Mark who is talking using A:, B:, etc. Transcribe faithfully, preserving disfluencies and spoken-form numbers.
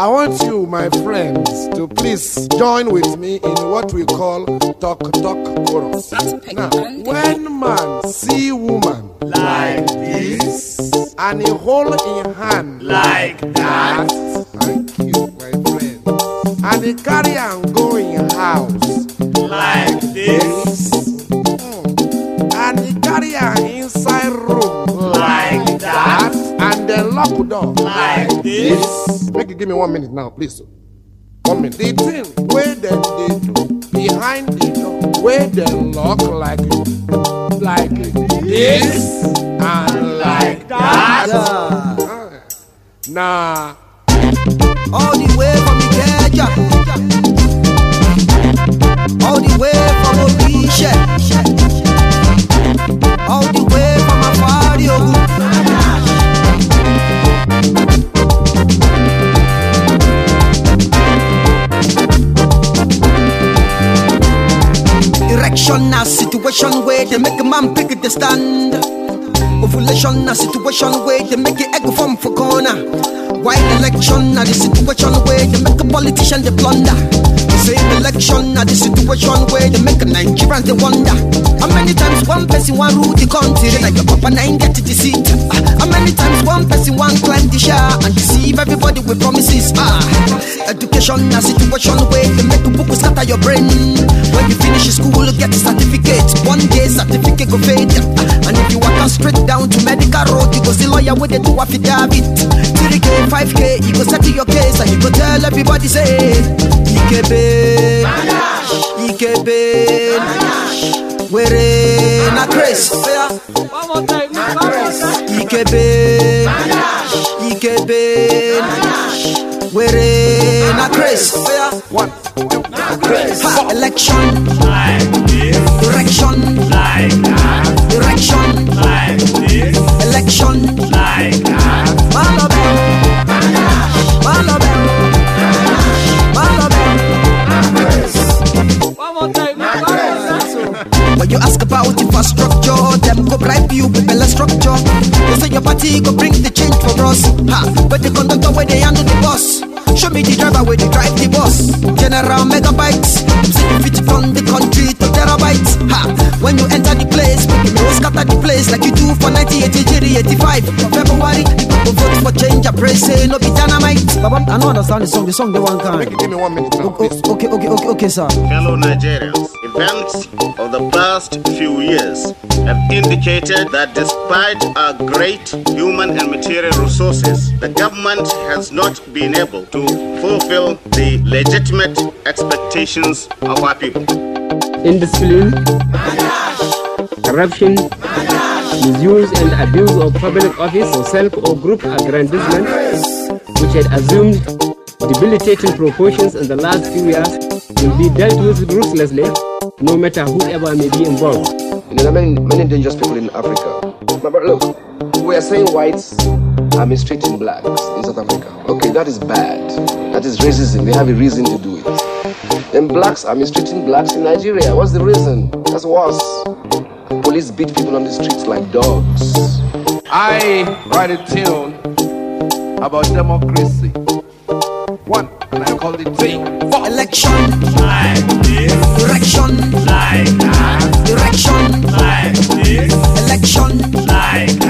A: I want you, my friends, to please join with me in what we call talk talk chorus. Now, when man see woman
B: like this,
A: and he hold in hand
B: like that,
A: thank you, my friend, and he carry and go in house
B: like this,
A: mm. and he carry her inside room
B: like that,
A: and then lock the door
B: like this.
A: Make you give me one minute now, please. One minute. The thing where them they do behind the door, where they lock like like this and like that.
C: Yeah.
A: Ah. Nah.
C: All the way from Ikeja, all the way from Orisha, all the way from Afario. Erection a situation where they make a man pick the stand. Ovulation a situation where they make an egg form for corner. While election a the situation where they make a politician the plunder. Same election a the situation where they make a Nigerian the wonder. How many times one person want rule the country like your papa nine get to the seat? How many times one person want climb the share and deceive everybody with promises? Ah, education a situation where they make a book scatter your brain. When you finish school, get a certificate. One day certificate go fade. And if you walk on straight down to medical road, you go see lawyer with the two affidavit. three K, five K, you go settle your case and you go tell everybody say Ikebe, Ikebe, where na Chris.
B: One more time, one more time.
C: Ikebe, Ikebe, where na Chris.
A: One, two, three,
C: Ha, election,
B: Like this,
C: direction,
B: like that,
C: direction,
B: like this,
C: election,
B: like that.
C: Malabel, Malabel, Malabel.
B: One more time, one more time.
C: When you ask about infrastructure, them go bribe you with better structure. They say your party go bring the change for us. Ha, but the conductor where they handle the bus. Show me the driver where they drive the bus. General megabytes, say you fit from the country to terabytes. Ha, when you enter the place, you know scatter the place like you do for nineteen eighty, eighty-five. February, the people vote for change. I pray say no be dynamite. Baba, I don't understand the song. The song they want
A: Make
C: can.
A: you give me one minute now,
C: O-
A: please.
C: o- Okay, okay, okay, okay, sir.
D: Fellow Nigerians, events of the past few years have indicated that despite our great human and material resources, the government has not been able to fulfill the legitimate expectations of our people.
E: Indiscipline, corruption, misuse and abuse of public office for self or group aggrandizement, which had assumed debilitating proportions in the last few years, will be dealt with ruthlessly, no matter whoever may be involved.
F: You know, there are many, many dangerous people in Africa. But look, we are saying whites are mistreating blacks in South Africa. Okay, that is bad. That is racism. They have a reason to do it. Then blacks are mistreating blacks in Nigeria. What's the reason? That's worse. Police beat people on the streets like dogs.
A: I write a tune about democracy. One, and I call it thing.
C: Election,
B: Like this,
C: direction,
B: like that,
C: direction,
B: like this,
C: election,
B: like